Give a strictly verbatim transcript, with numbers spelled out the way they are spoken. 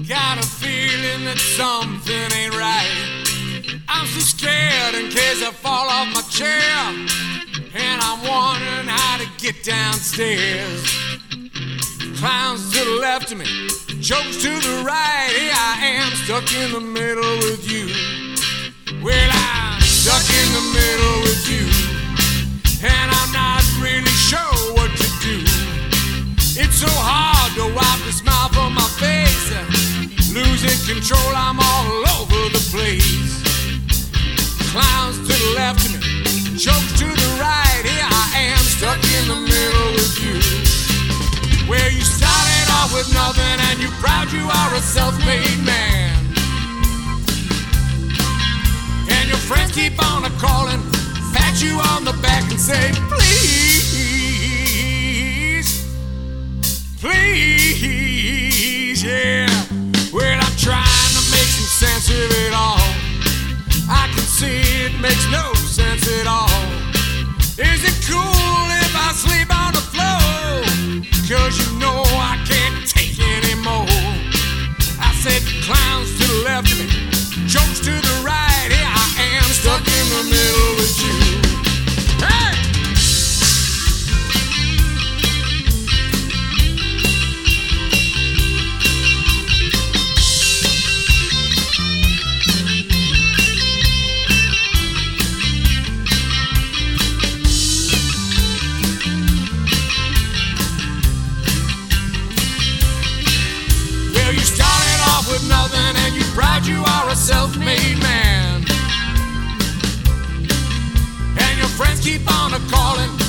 Got a feeling that something ain't right. I'm so scared in case I fall off my chair, and I'm wondering how to get downstairs. Clowns to the left of me, jokes to the right. Here I am stuck in the middle with you. Well, I'm stuck in the middle with you, and I'm not really sure what to do. It's so hard to wipe the smile from my face. Losing control, I'm all over the place. Clowns to the left of me, jokes to the right. Here I am stuck in the middle with you. Where you started off with nothing and you're proud you are a self-made man, and your friends keep on a-calling, pat you on the back and say, please, please, yeah. Well, I'm trying to make some sense of it all. I can see it makes no sense at all. Is it cool if I sleep on the floor? Cause you know I can't take anymore. I said clowns to the left of me, jokes to the right. Here I am stuck in the middle with you. Hey! Nothing and you're proud you are a self-made man, and your friends keep on a-calling,